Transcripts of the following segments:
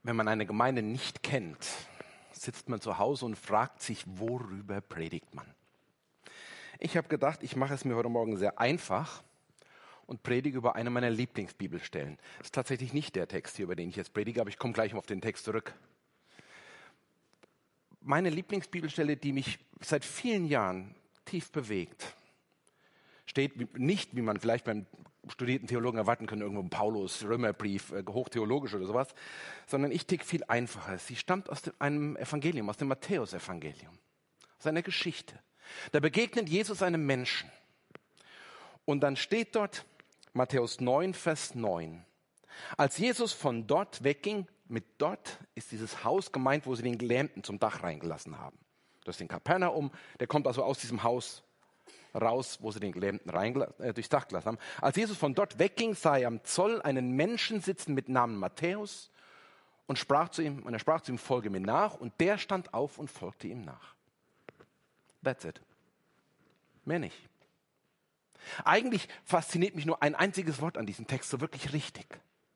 Wenn man eine Gemeinde nicht kennt, sitzt man zu Hause und fragt sich, worüber predigt man? Ich habe gedacht, ich mache es mir heute Morgen sehr einfach und predige über eine meiner Lieblingsbibelstellen. Das ist tatsächlich nicht der Text hier, über den ich jetzt predige, aber ich komme gleich auf den Text zurück. Meine Lieblingsbibelstelle, die mich seit vielen Jahren tief bewegt, steht nicht, wie man vielleicht beim studierten Theologen erwarten kann, irgendwo im Paulus, Römerbrief, hochtheologisch oder sowas, sondern ich tick viel einfacher. Sie stammt aus einem Evangelium, aus dem Matthäus-Evangelium, aus einer Geschichte. Da begegnet Jesus einem Menschen. Und dann steht dort, Matthäus 9, Vers 9. Als Jesus von dort wegging, mit dort ist dieses Haus gemeint, wo sie den Gelähmten zum Dach reingelassen haben. Das ist in Kapernaum, der kommt also aus diesem Haus raus, wo sie den Gelähmten durchs Dach gelassen haben. Als Jesus von dort wegging, sah er am Zoll einen Menschen sitzen mit Namen Matthäus und er sprach zu ihm, folge mir nach. Und der stand auf und folgte ihm nach. That's it. Mehr nicht. Eigentlich fasziniert mich nur ein einziges Wort an diesem Text so wirklich richtig.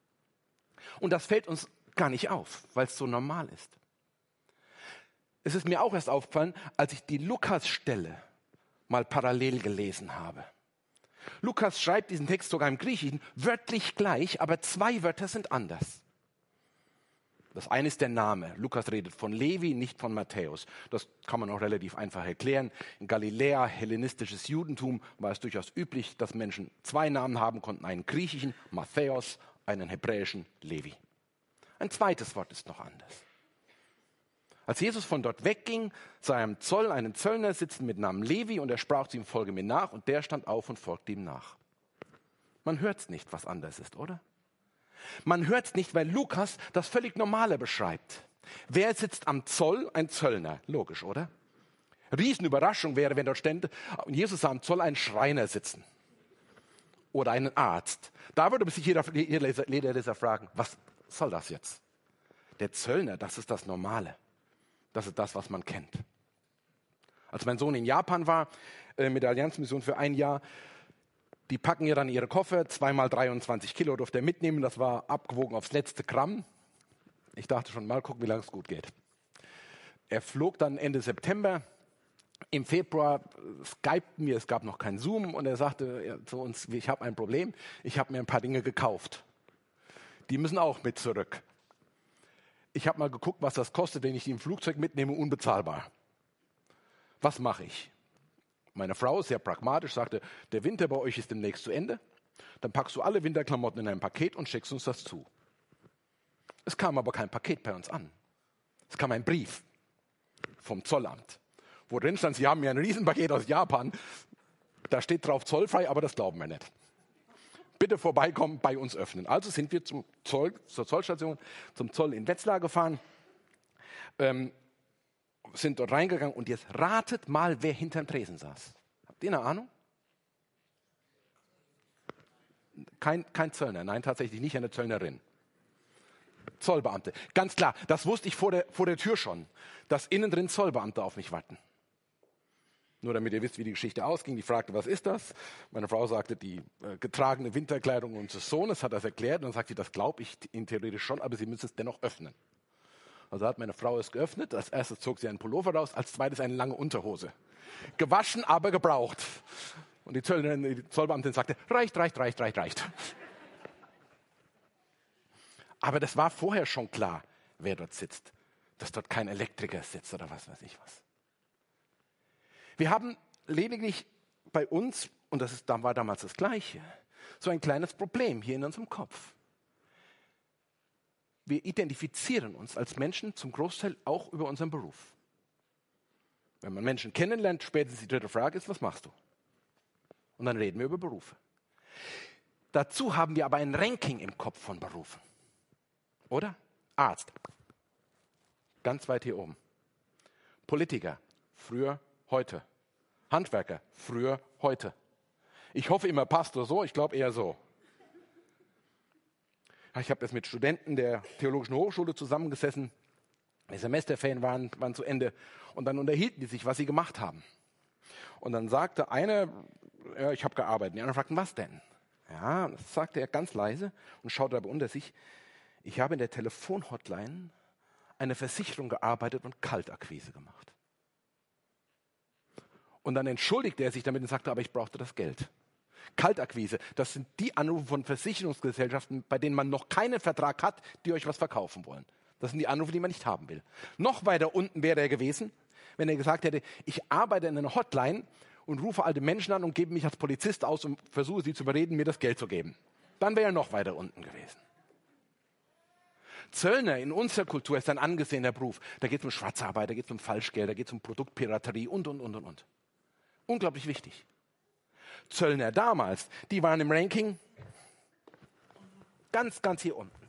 Und das fällt uns gar nicht auf, weil es so normal ist. Es ist mir auch erst aufgefallen, als ich die Lukas-Stelle mal parallel gelesen habe. Lukas schreibt diesen Text sogar im Griechischen wörtlich gleich, aber zwei Wörter sind anders. Das eine ist der Name. Lukas redet von Levi, nicht von Matthäus. Das kann man auch relativ einfach erklären. In Galiläa, hellenistisches Judentum, war es durchaus üblich, dass Menschen zwei Namen haben konnten. Einen griechischen, Matthäus, einen hebräischen, Levi. Ein zweites Wort ist noch anders. Als Jesus von dort wegging, sah er am Zoll einen Zöllner sitzen mit Namen Levi und er sprach zu ihm, folge mir nach, und der stand auf und folgte ihm nach. Man hört es nicht, was anders ist, oder? Man hört es nicht, weil Lukas das völlig Normale beschreibt. Wer sitzt am Zoll? Ein Zöllner. Logisch, oder? Riesenüberraschung wäre, wenn dort stände, und Jesus sah am Zoll einen Schreiner sitzen. Oder einen Arzt. Da würde sich jeder Leser fragen, was soll das jetzt? Der Zöllner, das ist das Normale. Das ist das, was man kennt. Als mein Sohn in Japan war, mit der Allianzmission für ein Jahr, die packen ja dann ihre Koffer, 2x23 Kilo durfte er mitnehmen, das war abgewogen aufs letzte Gramm. Ich dachte schon, mal gucken, wie lange es gut geht. Er flog dann Ende September. Im Februar skypten wir, es gab noch kein Zoom, und er sagte zu uns, ich habe ein Problem, ich habe mir ein paar Dinge gekauft. Die müssen auch mit zurück. Ich habe mal geguckt, was das kostet, wenn ich die im Flugzeug mitnehme, unbezahlbar. Was mache ich? Meine Frau, sehr pragmatisch, sagte, der Winter bei euch ist demnächst zu Ende. Dann packst du alle Winterklamotten in ein Paket und schickst uns das zu. Es kam aber kein Paket bei uns an. Es kam ein Brief vom Zollamt, wo drin stand, sie haben mir ein Riesenpaket aus Japan. Da steht drauf zollfrei, aber das glauben wir nicht. Bitte vorbeikommen, bei uns öffnen. Also sind wir zur Zollstation, zum Zoll in Wetzlar gefahren, sind dort reingegangen und jetzt ratet mal, wer hinterm Tresen saß. Habt ihr eine Ahnung? Kein Zöllner, nein, tatsächlich nicht eine Zöllnerin. Zollbeamte. Ganz klar, das wusste ich vor der Tür schon, dass innen drin Zollbeamte auf mich warten. Nur damit ihr wisst, wie die Geschichte ausging. Die fragte, was ist das? Meine Frau sagte, die getragene Winterkleidung unseres Sohnes, hat das erklärt. Und dann sagt sie, das glaube ich Ihnen theoretisch schon, aber Sie müssen es dennoch öffnen. Also hat meine Frau es geöffnet. Als erstes zog sie einen Pullover raus, als zweites eine lange Unterhose. Gewaschen, aber gebraucht. Und die Zollbeamtin sagte, reicht. Aber das war vorher schon klar, wer dort sitzt. Dass dort kein Elektriker sitzt oder was weiß ich was. Wir haben lediglich bei uns, und war damals das Gleiche, so ein kleines Problem hier in unserem Kopf. Wir identifizieren uns als Menschen zum Großteil auch über unseren Beruf. Wenn man Menschen kennenlernt, spätestens die dritte Frage ist, was machst du? Und dann reden wir über Berufe. Dazu haben wir aber ein Ranking im Kopf von Berufen. Oder? Arzt. Ganz weit hier oben. Politiker. Früher, heute. Handwerker. Früher, heute. Ich hoffe immer Pastor so, ich glaube eher so. Ich habe jetzt mit Studenten der Theologischen Hochschule zusammengesessen. Die Semesterferien waren zu Ende. Und dann unterhielten die sich, was sie gemacht haben. Und dann sagte einer, ja, ich habe gearbeitet. Die anderen fragten, was denn? Ja, das sagte er ganz leise und schaute aber unter sich. Ich habe in der Telefonhotline eine Versicherung gearbeitet und Kaltakquise gemacht. Und dann entschuldigte er sich damit und sagte, aber ich brauchte das Geld. Kaltakquise, das sind die Anrufe von Versicherungsgesellschaften, bei denen man noch keinen Vertrag hat, die euch was verkaufen wollen. Das sind die Anrufe, die man nicht haben will. Noch weiter unten wäre er gewesen, wenn er gesagt hätte, ich arbeite in einer Hotline und rufe alte Menschen an und gebe mich als Polizist aus und versuche sie zu überreden, mir das Geld zu geben. Dann wäre er noch weiter unten gewesen. Zöllner in unserer Kultur ist ein angesehener Beruf. Da geht es um Schwarzarbeit, da geht es um Falschgeld, da geht es um Produktpiraterie und. Unglaublich wichtig. Zöllner damals, die waren im Ranking ganz, ganz hier unten.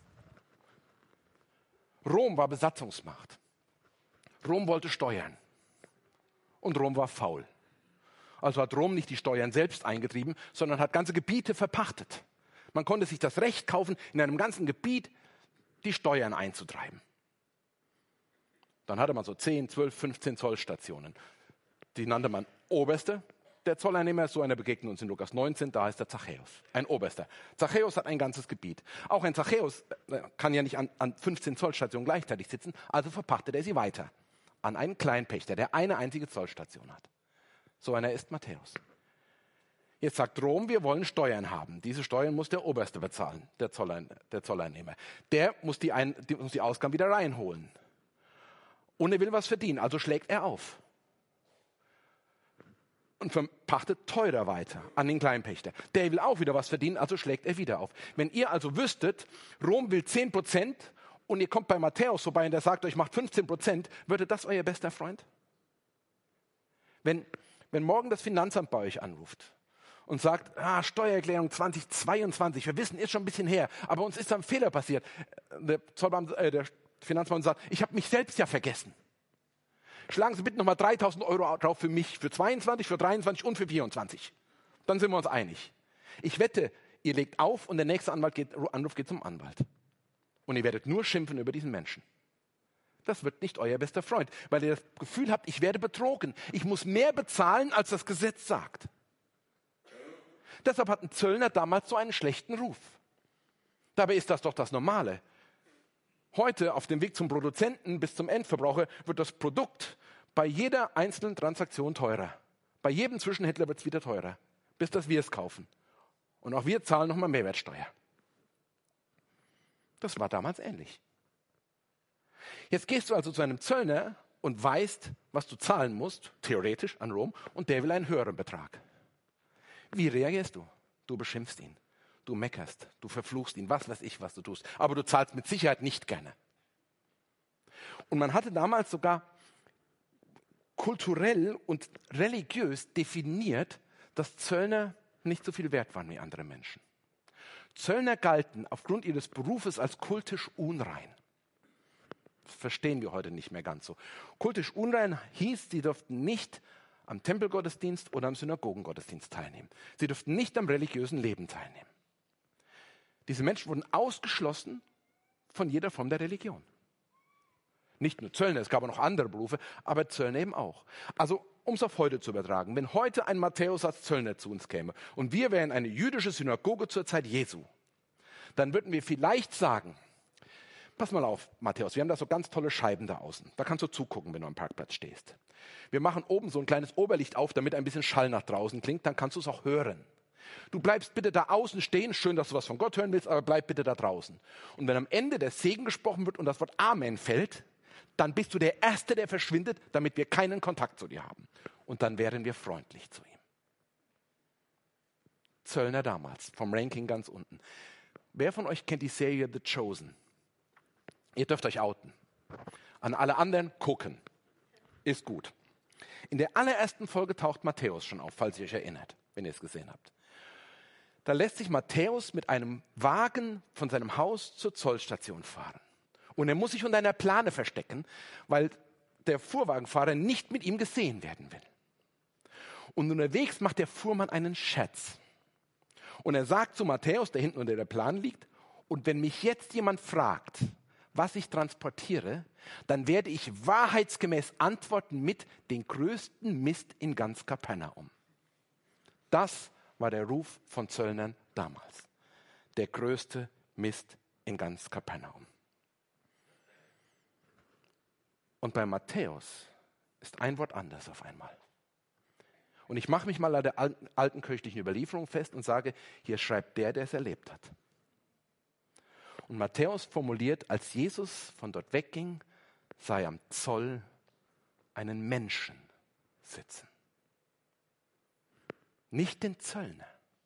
Rom war Besatzungsmacht. Rom wollte steuern. Und Rom war faul. Also hat Rom nicht die Steuern selbst eingetrieben, sondern hat ganze Gebiete verpachtet. Man konnte sich das Recht kaufen, in einem ganzen Gebiet die Steuern einzutreiben. Dann hatte man so 10, 12, 15 Zollstationen. Die nannte man Oberste. Der Zolleinnehmer ist so einer begegnet uns in Lukas 19, da heißt er Zachäus, ein Oberster. Zachäus hat ein ganzes Gebiet. Auch ein Zachäus kann ja nicht an 15 Zollstationen gleichzeitig sitzen, also verpachtet er sie weiter an einen Kleinpächter, der eine einzige Zollstation hat. So einer ist Matthäus. Jetzt sagt Rom, wir wollen Steuern haben. Diese Steuern muss der Oberste bezahlen, der Zolleinnehmer. Der muss die Ausgaben wieder reinholen. Und er will was verdienen, also schlägt er auf. Und verpachtet teurer weiter an den Kleinpächter. Der will auch wieder was verdienen, also schlägt er wieder auf. Wenn ihr also wüsstet, Rom will 10% und ihr kommt bei Matthäus vorbei und der sagt euch, macht 15%, würde das euer bester Freund? Wenn morgen das Finanzamt bei euch anruft und sagt, Steuererklärung 2022, wir wissen, ist schon ein bisschen her, aber uns ist da ein Fehler passiert. Der Finanzmann sagt, ich habe mich selbst ja vergessen. Schlagen Sie bitte nochmal 3.000 Euro drauf für mich, für 22, für 23 und für 24. Dann sind wir uns einig. Ich wette, ihr legt auf und der nächste Anruf geht zum Anwalt. Und ihr werdet nur schimpfen über diesen Menschen. Das wird nicht euer bester Freund, weil ihr das Gefühl habt, ich werde betrogen. Ich muss mehr bezahlen, als das Gesetz sagt. Deshalb hat ein Zöllner damals so einen schlechten Ruf. Dabei ist das doch das Normale. Heute auf dem Weg zum Produzenten bis zum Endverbraucher wird das Produkt bei jeder einzelnen Transaktion teurer. Bei jedem Zwischenhändler wird es wieder teurer, bis dass wir es kaufen. Und auch wir zahlen nochmal Mehrwertsteuer. Das war damals ähnlich. Jetzt gehst du also zu einem Zöllner und weißt, was du zahlen musst, theoretisch an Rom, und der will einen höheren Betrag. Wie reagierst du? Du beschimpfst ihn. Du meckerst, du verfluchst ihn, was weiß ich, was du tust. Aber du zahlst mit Sicherheit nicht gerne. Und man hatte damals sogar kulturell und religiös definiert, dass Zöllner nicht so viel wert waren wie andere Menschen. Zöllner galten aufgrund ihres Berufes als kultisch unrein. Das verstehen wir heute nicht mehr ganz so. Kultisch unrein hieß, sie durften nicht am Tempelgottesdienst oder am Synagogengottesdienst teilnehmen. Sie durften nicht am religiösen Leben teilnehmen. Diese Menschen wurden ausgeschlossen von jeder Form der Religion. Nicht nur Zöllner, es gab auch noch andere Berufe, aber Zöllner eben auch. Also, um es auf heute zu übertragen, wenn heute ein Matthäus als Zöllner zu uns käme und wir wären eine jüdische Synagoge zur Zeit Jesu, dann würden wir vielleicht sagen, pass mal auf, Matthäus, wir haben da so ganz tolle Scheiben da außen. Da kannst du zugucken, wenn du am Parkplatz stehst. Wir machen oben so ein kleines Oberlicht auf, damit ein bisschen Schall nach draußen klingt, dann kannst du es auch hören. Du bleibst bitte da außen stehen, schön, dass du was von Gott hören willst, aber bleib bitte da draußen. Und wenn am Ende der Segen gesprochen wird und das Wort Amen fällt, dann bist du der Erste, der verschwindet, damit wir keinen Kontakt zu dir haben. Und dann wären wir freundlich zu ihm. Zöllner damals, vom Ranking ganz unten. Wer von euch kennt die Serie The Chosen? Ihr dürft euch outen. An alle anderen gucken. Ist gut. In der allerersten Folge taucht Matthäus schon auf, falls ihr euch erinnert, wenn ihr es gesehen habt. Da lässt sich Matthäus mit einem Wagen von seinem Haus zur Zollstation fahren. Und er muss sich unter einer Plane verstecken, weil der Fuhrwagenfahrer nicht mit ihm gesehen werden will. Und unterwegs macht der Fuhrmann einen Scherz. Und er sagt zu Matthäus, der hinten unter der Plane liegt, und wenn mich jetzt jemand fragt, was ich transportiere, dann werde ich wahrheitsgemäß antworten mit den größten Mist in ganz Kapernaum. Das war der Ruf von Zöllnern damals. Der größte Mist in ganz Kapernaum. Und bei Matthäus ist ein Wort anders auf einmal. Und ich mache mich mal an der alten kirchlichen Überlieferung fest und sage, hier schreibt der es erlebt hat. Und Matthäus formuliert, als Jesus von dort wegging, sah er am Zoll einen Menschen sitzen. Nicht den Zöllner.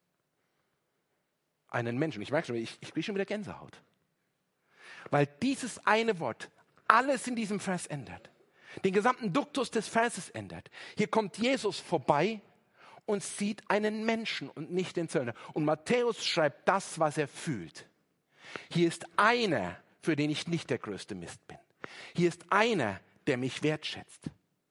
Einen Menschen. Ich merke schon, ich kriege schon wieder Gänsehaut. Weil dieses eine Wort alles in diesem Vers ändert. Den gesamten Duktus des Verses ändert. Hier kommt Jesus vorbei und sieht einen Menschen und nicht den Zöllner. Und Matthäus schreibt das, was er fühlt. Hier ist einer, für den ich nicht der größte Mist bin. Hier ist einer, der mich wertschätzt.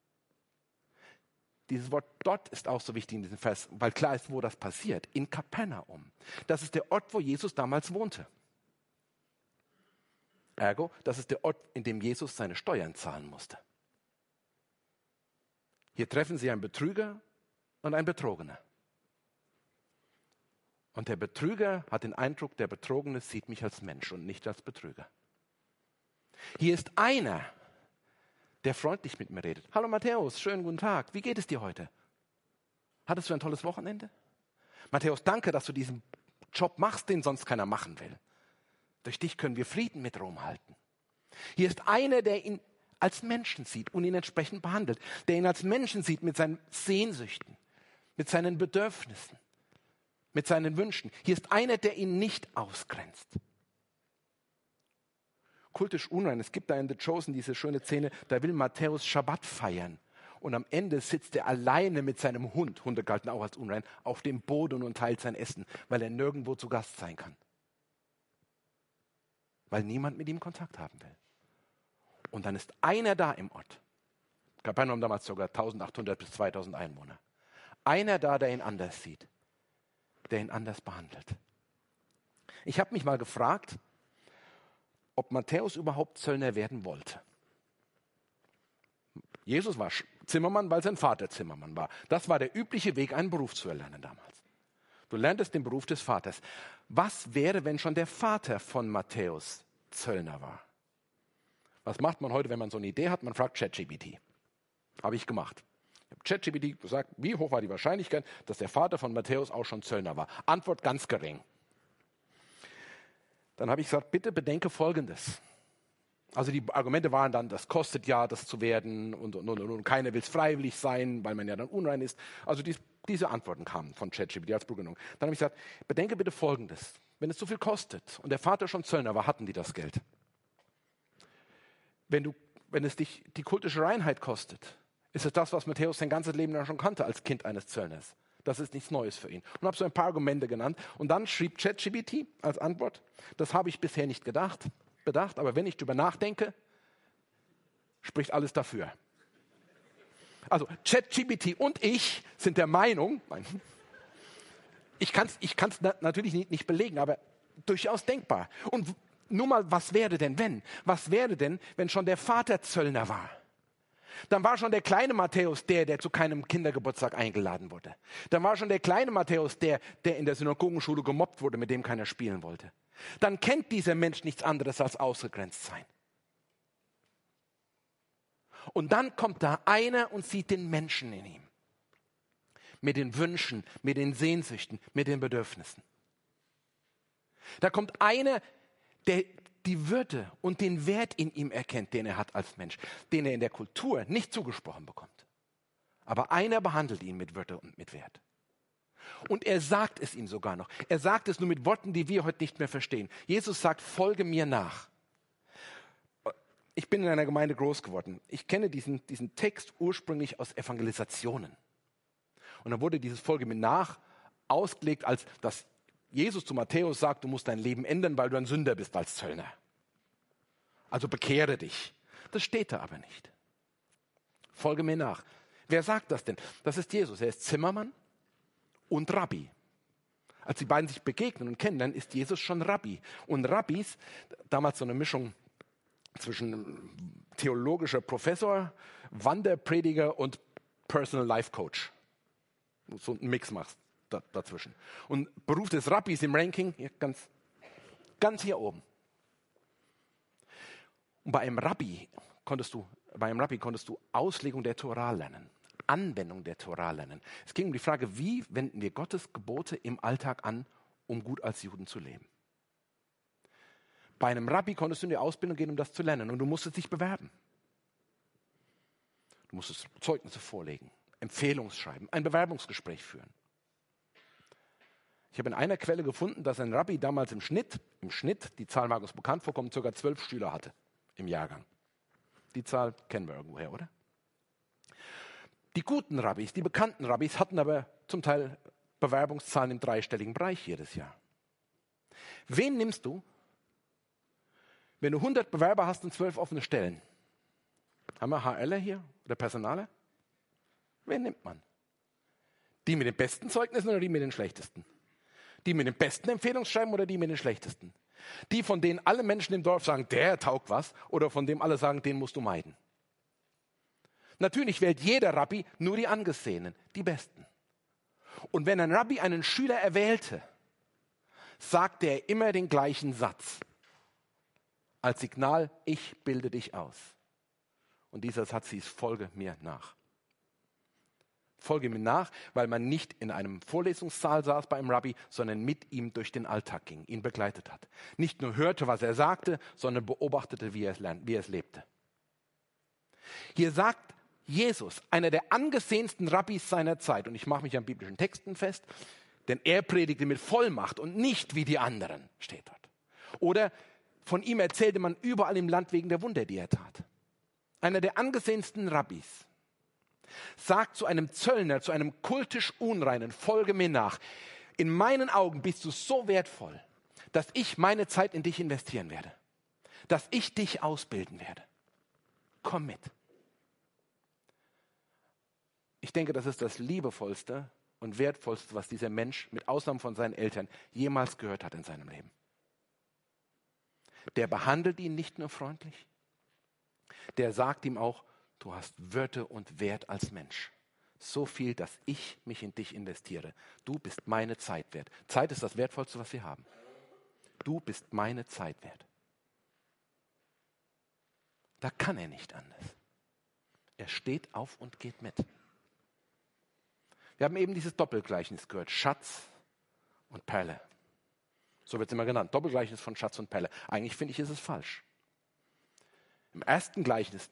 Dieses Wort dort ist auch so wichtig in diesem Vers, weil klar ist, wo das passiert. In Kapernaum. Das ist der Ort, wo Jesus damals wohnte. Ergo, das ist der Ort, in dem Jesus seine Steuern zahlen musste. Hier treffen sie einen Betrüger und einen Betrogener. Und der Betrüger hat den Eindruck, der Betrogene sieht mich als Mensch und nicht als Betrüger. Hier ist einer, der freundlich mit mir redet. Hallo Matthäus, schönen guten Tag. Wie geht es dir heute? Hattest du ein tolles Wochenende? Matthäus, danke, dass du diesen Job machst, den sonst keiner machen will. Durch dich können wir Frieden mit Rom halten. Hier ist einer, der ihn als Menschen sieht und ihn entsprechend behandelt. Der ihn als Menschen sieht mit seinen Sehnsüchten, mit seinen Bedürfnissen, mit seinen Wünschen. Hier ist einer, der ihn nicht ausgrenzt. Kultisch unrein. Es gibt da in The Chosen diese schöne Szene, da will Matthäus Schabbat feiern. Und am Ende sitzt er alleine mit seinem Hund, Hunde galten auch als unrein, auf dem Boden und teilt sein Essen, weil er nirgendwo zu Gast sein kann. Weil niemand mit ihm Kontakt haben will. Und dann ist einer da im Ort. Kapernaum damals sogar 1800 bis 2000 Einwohner. Einer da, der ihn anders sieht, der ihn anders behandelt. Ich habe mich mal gefragt, ob Matthäus überhaupt Zöllner werden wollte. Jesus war Zimmermann, weil sein Vater Zimmermann war. Das war der übliche Weg, einen Beruf zu erlernen damals. Du lerntest den Beruf des Vaters. Was wäre, wenn schon der Vater von Matthäus Zöllner war? Was macht man heute, wenn man so eine Idee hat? Man fragt ChatGPT. Habe ich gemacht. Ich habe ChatGPT gesagt, wie hoch war die Wahrscheinlichkeit, dass der Vater von Matthäus auch schon Zöllner war? Antwort ganz gering. Dann habe ich gesagt, bitte bedenke Folgendes. Also die Argumente waren dann, das kostet ja, das zu werden und keiner will es freiwillig sein, weil man ja dann unrein ist. Also diese Antworten kamen von ChatGPT als Begründung. Dann habe ich gesagt, bedenke bitte Folgendes. Wenn es so viel kostet und der Vater schon Zöllner war, hatten die das Geld. Wenn es dich die kultische Reinheit kostet, ist es das, was Matthäus sein ganzes Leben lang schon kannte als Kind eines Zöllners. Das ist nichts Neues für ihn. Und habe so ein paar Argumente genannt. Und dann schrieb ChatGPT als Antwort, das habe ich bisher nicht bedacht, aber wenn ich darüber nachdenke, spricht alles dafür. Also ChatGPT und ich sind der Meinung, ich kann es natürlich nicht belegen, aber durchaus denkbar. Und nur mal, was wäre denn, wenn? Was wäre denn, wenn schon der Vater Zöllner war? Dann war schon der kleine Matthäus der zu keinem Kindergeburtstag eingeladen wurde. Dann war schon der kleine Matthäus der in der Synagogenschule gemobbt wurde, mit dem keiner spielen wollte. Dann kennt dieser Mensch nichts anderes als ausgegrenzt sein. Und dann kommt da einer und sieht den Menschen in ihm. Mit den Wünschen, mit den Sehnsüchten, mit den Bedürfnissen. Da kommt einer, der die Würde und den Wert in ihm erkennt, den er hat als Mensch, den er in der Kultur nicht zugesprochen bekommt. Aber einer behandelt ihn mit Würde und mit Wert. Und er sagt es ihm sogar noch. Er sagt es nur mit Worten, die wir heute nicht mehr verstehen. Jesus sagt, folge mir nach. Ich bin in einer Gemeinde groß geworden. Ich kenne diesen Text ursprünglich aus Evangelisationen. Und dann wurde dieses Folge mir nach ausgelegt, als dass Jesus zu Matthäus sagt, du musst dein Leben ändern, weil du ein Sünder bist als Zöllner. Also bekehre dich. Das steht da aber nicht. Folge mir nach. Wer sagt das denn? Das ist Jesus. Er ist Zimmermann und Rabbi. Als die beiden sich begegnen und kennenlernen, ist Jesus schon Rabbi. Und Rabbis, damals so eine Mischung zwischen theologischer Professor, Wanderprediger und Personal Life Coach. So einen Mix machst dazwischen. Und Beruf des Rabbis im Ranking, ganz hier oben. Und bei einem Rabbi konntest du Auslegung der Tora lernen, Anwendung der Tora lernen. Es ging um die Frage, wie wenden wir Gottes Gebote im Alltag an, um gut als Juden zu leben. Bei einem Rabbi konntest du in die Ausbildung gehen, um das zu lernen. Und du musstest dich bewerben. Du musstest Zeugnisse vorlegen, Empfehlungsschreiben, ein Bewerbungsgespräch führen. Ich habe in einer Quelle gefunden, dass ein Rabbi damals im Schnitt, die Zahl mag uns bekannt vorkommen, ca. 12 Schüler hatte im Jahrgang. Die Zahl kennen wir irgendwoher, oder? Die guten Rabbis, die bekannten Rabbis hatten aber zum Teil Bewerbungszahlen im dreistelligen Bereich jedes Jahr. Wen nimmst du, wenn du 100 Bewerber hast und 12 offene Stellen? Haben wir HLer hier oder Personaler? Wen nimmt man? Die mit den besten Zeugnissen oder die mit den schlechtesten? Die mit den besten Empfehlungsschreiben oder die mit den schlechtesten? Die, von denen alle Menschen im Dorf sagen, der taugt was, oder von dem alle sagen, den musst du meiden? Natürlich wählt jeder Rabbi nur die Angesehenen, die Besten. Und wenn ein Rabbi einen Schüler erwählte, sagte er immer den gleichen Satz. Als Signal, ich bilde dich aus. Und dieser Satz hieß, folge mir nach. Folge mir nach, weil man nicht in einem Vorlesungssaal saß bei einem Rabbi, sondern mit ihm durch den Alltag ging, ihn begleitet hat. Nicht nur hörte, was er sagte, sondern beobachtete, wie er es lebte. Hier sagt Jesus, einer der angesehensten Rabbis seiner Zeit, und ich mache mich an biblischen Texten fest, denn er predigte mit Vollmacht und nicht wie die anderen, steht dort. Oder von ihm erzählte man überall im Land wegen der Wunder, die er tat. Einer der angesehensten Rabbis sagt zu einem Zöllner, zu einem kultisch Unreinen, folge mir nach. In meinen Augen bist du so wertvoll, dass ich meine Zeit in dich investieren werde. Dass ich dich ausbilden werde. Komm mit. Ich denke, das ist das liebevollste und wertvollste, was dieser Mensch, mit Ausnahme von seinen Eltern, jemals gehört hat in seinem Leben. Der behandelt ihn nicht nur freundlich, der sagt ihm auch, du hast Würde und Wert als Mensch. So viel, dass ich mich in dich investiere. Du bist meine Zeit wert. Zeit ist das Wertvollste, was wir haben. Du bist meine Zeit wert. Da kann er nicht anders. Er steht auf und geht mit. Wir haben eben dieses Doppelgleichnis gehört, Schatz und Perle. So wird es immer genannt, Doppelgleichnis von Schatz und Perle. Eigentlich finde ich, ist es falsch. Im ersten Gleichnis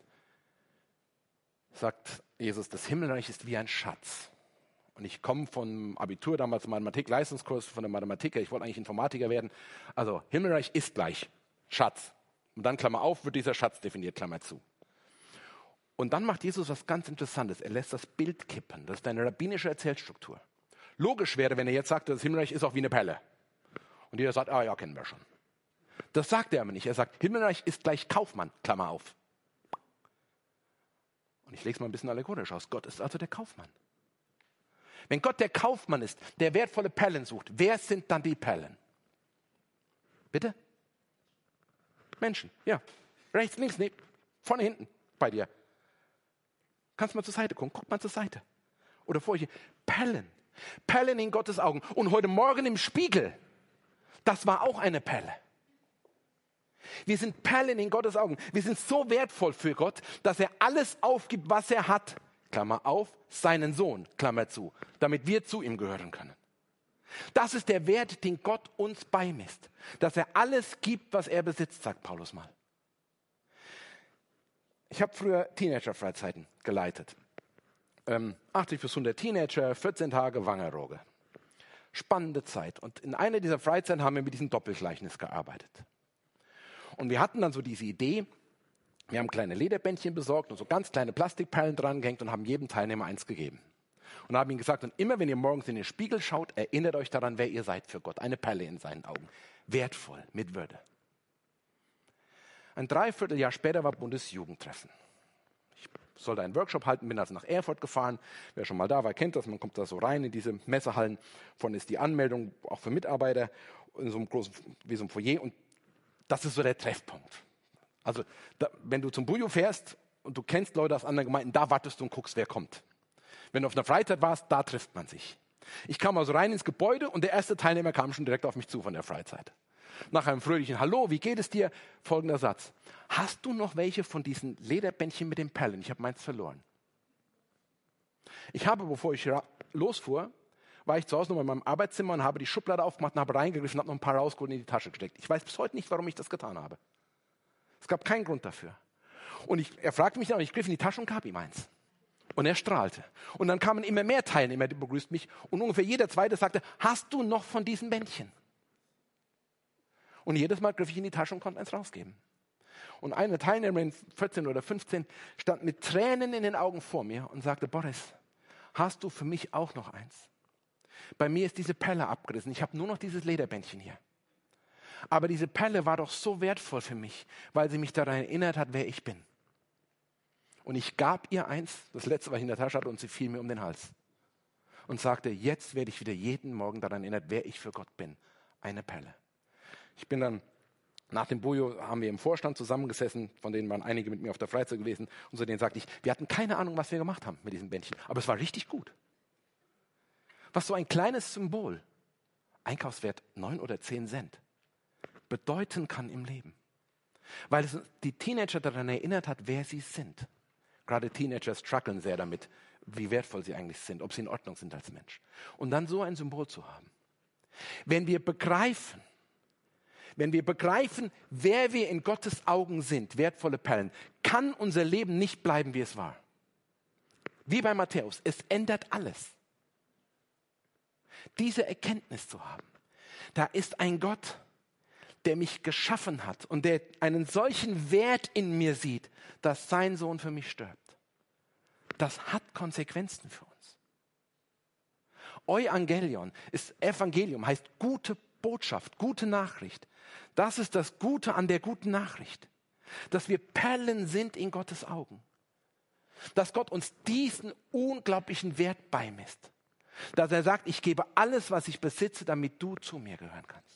sagt Jesus, das Himmelreich ist wie ein Schatz. Und ich komme vom Abitur, damals Mathematik-Leistungskurs von der Mathematiker, ich wollte eigentlich Informatiker werden. Also Himmelreich ist gleich Schatz. Und dann Klammer auf, wird dieser Schatz definiert, Klammer zu. Und dann macht Jesus was ganz Interessantes. Er lässt das Bild kippen. Das ist eine rabbinische Erzählstruktur. Logisch wäre, wenn er jetzt sagt, das Himmelreich ist auch wie eine Perle. Und jeder sagt, ja, kennen wir schon. Das sagt er aber nicht. Er sagt, Himmelreich ist gleich Kaufmann, Klammer auf. Und ich lege es mal ein bisschen allegorisch aus. Gott ist also der Kaufmann. Wenn Gott der Kaufmann ist, der wertvolle Perlen sucht, wer sind dann die Perlen? Bitte? Menschen, ja. Rechts, links, vorne, hinten bei dir. Kannst mal zur Seite gucken, guck mal zur Seite. Oder vor hier. Perlen. Perlen in Gottes Augen. Und heute Morgen im Spiegel, das war auch eine Perle. Wir sind Perlen in Gottes Augen. Wir sind so wertvoll für Gott, dass er alles aufgibt, was er hat. Klammer auf, seinen Sohn, Klammer zu, damit wir zu ihm gehören können. Das ist der Wert, den Gott uns beimisst. Dass er alles gibt, was er besitzt, sagt Paulus mal. Ich habe früher Teenager-Freizeiten geleitet. 80 bis 100 Teenager, 14 Tage Wangerooge. Spannende Zeit. Und in einer dieser Freizeiten haben wir mit diesem Doppelgleichnis gearbeitet. Und wir hatten dann so diese Idee, wir haben kleine Lederbändchen besorgt und so ganz kleine Plastikperlen dran gehängt und haben jedem Teilnehmer eins gegeben. Und haben ihm gesagt, und immer wenn ihr morgens in den Spiegel schaut, erinnert euch daran, wer ihr seid für Gott. Eine Perle in seinen Augen. Wertvoll, mit Würde. Ein Dreivierteljahr später war Bundesjugendtreffen. Ich sollte einen Workshop halten, bin also nach Erfurt gefahren. Wer schon mal da war, kennt das. Man kommt da so rein in diese Messehallen. Vorne ist die Anmeldung, auch für Mitarbeiter, in so einem großen, wie so einem Foyer. Und das ist so der Treffpunkt. Also, wenn du zum Bujo fährst und du kennst Leute aus anderen Gemeinden, da wartest du und guckst, wer kommt. Wenn du auf einer Freizeit warst, da trifft man sich. Ich kam also rein ins Gebäude und der erste Teilnehmer kam schon direkt auf mich zu von der Freizeit. Nach einem fröhlichen Hallo, wie geht es dir? Folgender Satz. Hast du noch welche von diesen Lederbändchen mit den Perlen? Ich habe meins verloren. Ich habe, bevor ich losfuhr, war ich zu Hause noch in meinem Arbeitszimmer und habe die Schublade aufgemacht und habe reingegriffen und habe noch ein paar rausgeholt und in die Tasche gesteckt. Ich weiß bis heute nicht, warum ich das getan habe. Es gab keinen Grund dafür. Und er fragte mich dann, und ich griff in die Tasche und gab ihm eins. Und er strahlte. Und dann kamen immer mehr Teilnehmer, die begrüßten mich. Und ungefähr jeder Zweite sagte, hast du noch von diesen Bändchen? Und jedes Mal griff ich in die Tasche und konnte eins rausgeben. Und eine Teilnehmerin, 14 oder 15, stand mit Tränen in den Augen vor mir und sagte, Boris, hast du für mich auch noch eins? Bei mir ist diese Perle abgerissen. Ich habe nur noch dieses Lederbändchen hier. Aber diese Perle war doch so wertvoll für mich, weil sie mich daran erinnert hat, wer ich bin. Und ich gab ihr eins, das letzte, was ich in der Tasche hatte, und sie fiel mir um den Hals. Und sagte, jetzt werde ich wieder jeden Morgen daran erinnert, wer ich für Gott bin. Eine Perle. Ich bin dann, nach dem Bujo haben wir im Vorstand zusammengesessen, von denen waren einige mit mir auf der Freizeit gewesen. Und zu denen sagte ich, wir hatten keine Ahnung, was wir gemacht haben mit diesem Bändchen. Aber es war richtig gut. Was so ein kleines Symbol, Einkaufswert 9 oder 10 Cent, bedeuten kann im Leben. Weil es die Teenager daran erinnert hat, wer sie sind. Gerade Teenager strugglen sehr damit, wie wertvoll sie eigentlich sind, ob sie in Ordnung sind als Mensch. Und dann so ein Symbol zu haben. Wenn wir begreifen, wer wir in Gottes Augen sind, wertvolle Perlen, kann unser Leben nicht bleiben, wie es war. Wie bei Matthäus, es ändert alles. Diese Erkenntnis zu haben, da ist ein Gott, der mich geschaffen hat und der einen solchen Wert in mir sieht, dass sein Sohn für mich stirbt. Das hat Konsequenzen für uns. Evangelium heißt gute Botschaft, gute Nachricht. Das ist das Gute an der guten Nachricht, dass wir Perlen sind in Gottes Augen. Dass Gott uns diesen unglaublichen Wert beimisst. Dass er sagt, ich gebe alles, was ich besitze, damit du zu mir gehören kannst.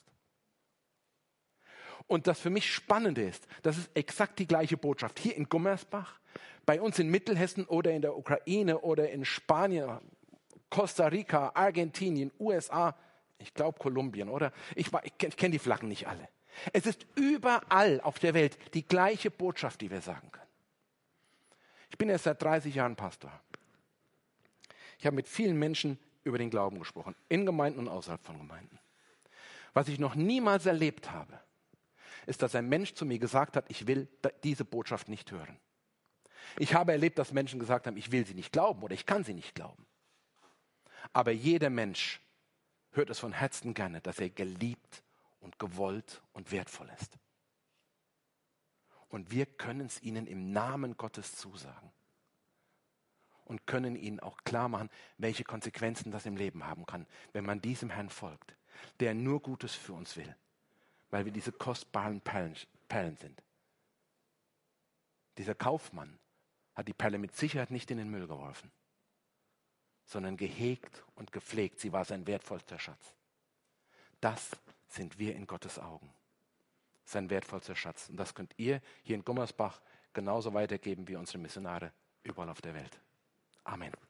Und das für mich Spannende ist, das ist exakt die gleiche Botschaft. Hier in Gummersbach, bei uns in Mittelhessen oder in der Ukraine oder in Spanien, Costa Rica, Argentinien, USA, ich glaube Kolumbien, oder? Ich kenne die Flaggen nicht alle. Es ist überall auf der Welt die gleiche Botschaft, die wir sagen können. Ich bin erst seit 30 Jahren Pastor. Ich habe mit vielen Menschen über den Glauben gesprochen, in Gemeinden und außerhalb von Gemeinden. Was ich noch niemals erlebt habe, ist, dass ein Mensch zu mir gesagt hat, ich will diese Botschaft nicht hören. Ich habe erlebt, dass Menschen gesagt haben, ich will sie nicht glauben oder ich kann sie nicht glauben. Aber jeder Mensch hört es von Herzen gerne, dass er geliebt und gewollt und wertvoll ist. Und wir können es ihnen im Namen Gottes zusagen. Und können ihnen auch klar machen, welche Konsequenzen das im Leben haben kann, wenn man diesem Herrn folgt, der nur Gutes für uns will, weil wir diese kostbaren Perlen sind. Dieser Kaufmann hat die Perle mit Sicherheit nicht in den Müll geworfen, sondern gehegt und gepflegt. Sie war sein wertvollster Schatz. Das sind wir in Gottes Augen. Sein wertvollster Schatz. Und das könnt ihr hier in Gummersbach genauso weitergeben wie unsere Missionare überall auf der Welt. Amen.